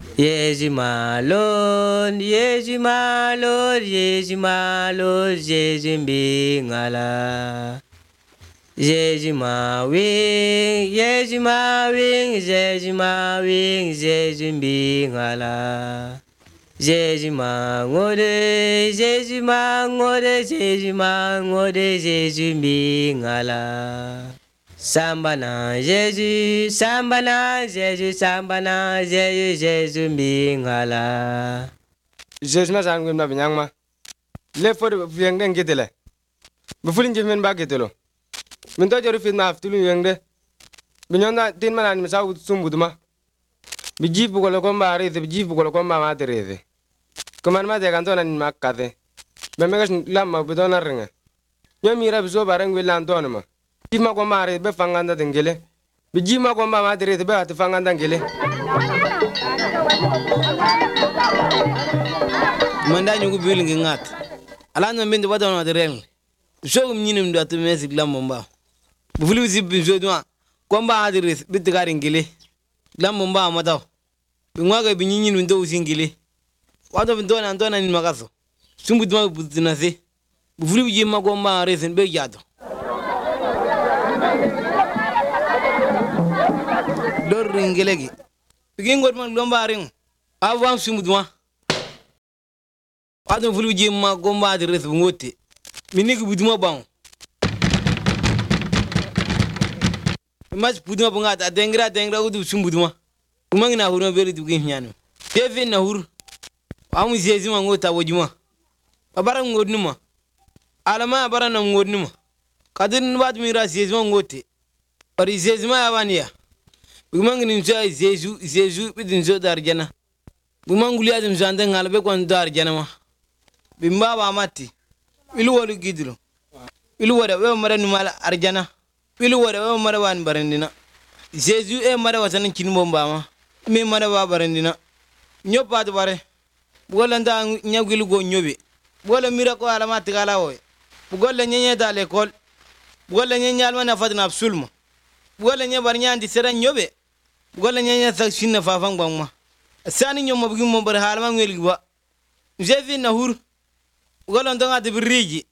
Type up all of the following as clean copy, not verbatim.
Yeji malon, yeji malon, yeji malon, yeji bingala. Yeji mawing, yeji mawing, yeji mawing, yeji bingala. Yeji mangode, yeji mangode, yeji mangode, yeji bingala. Sambana Jesu, Sambana Jesu, Sambana Jesu, Jesu bingala. Jesu na sangwim na binyangma. Le for fiang den gitele. Befulin jimen ba gitelo. Min to joru fit na aftulu yengde. Binyonda tin manan misa sumbuduma. Bijibu ko komba arete, bijibu ko komba materete. Kuman ma de kantona ni makate. Bemegas lamma bidona ringa. Nyamira biso bareng wilan ma. Jima ko mare be fanganda dengele. Bi jima ko ma madre be at fanganda ngele. Manda nyugo bilingi ngat. Ala no mende wadon wa dereng. So nyinim do at mesik lamomba. Bu fulu zib zo do komba adres bitigari ngele. Lamomba mataw. Bi ngwaga bi nyinin ndo usingile. Wado bi ndona ni magaso. Sumbu duma butina se. Bu fulu jima ko ma resen be jado. Dor ringelegi bigin god man lomba ring awam sumuduma wadon fulu jimma gomba de res ngote minigi buduma bang mas buduma banga ta dengra udu sumbuduma kumangina hurma beri dugin nyanu tefe na hur amu zezima ngota wojuma babara ngodnuma alama bara na ngodnuma kadin bad mira zezima ngote ori zezima yabaniya bumangini nso Jesu bidin so darjana bumanguli adim zande ngalbe kon darjana ma bimba ba matti ilu wolu gidro ilu wada we mara numala arjana ilu wada we mara wan barandina Jesu e mara watan kinmo mbama me mara ba barandina nyopa to bare bugola nda nyagilu go nyobe bugola mira ko ala matti gala wo bugola nyenye dale kol bugola nyenye alma na fatna absolma bugola nye barnyandi sera nyobe gola nyanya sak shinna fafang bangma sani nyom mabugim mo bar halma ngel gwa jefi na hur gola ndonga de biriji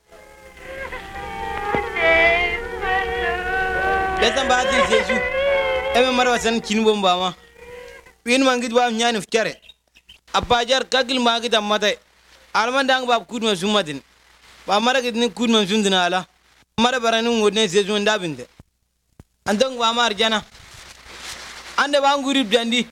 Besan baati Jesu eme marwa san kinbo mbama win mangit wa nyani fkere apajar kagil magita mate alman dang bab kudma sumatin ba maragit ni kudma sundina ala mara barani ngodne Jesu ndabinde andong wa marjana ande banguri bjandi